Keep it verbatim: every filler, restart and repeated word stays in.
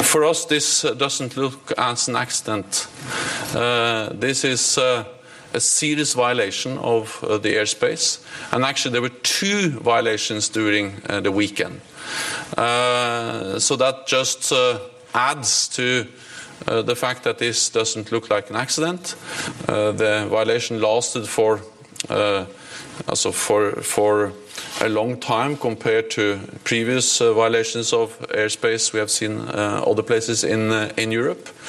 For us, this doesn't look as an accident. Uh, this is uh, a serious violation of uh, the airspace, and actually there were two violations during uh, the weekend. Uh, so that just uh, adds to uh, the fact that this doesn't look like an accident. Uh, the violation lasted for uh, also for for a long time compared to previous uh, violations of airspace we have seen uh, other places in uh, in Europe.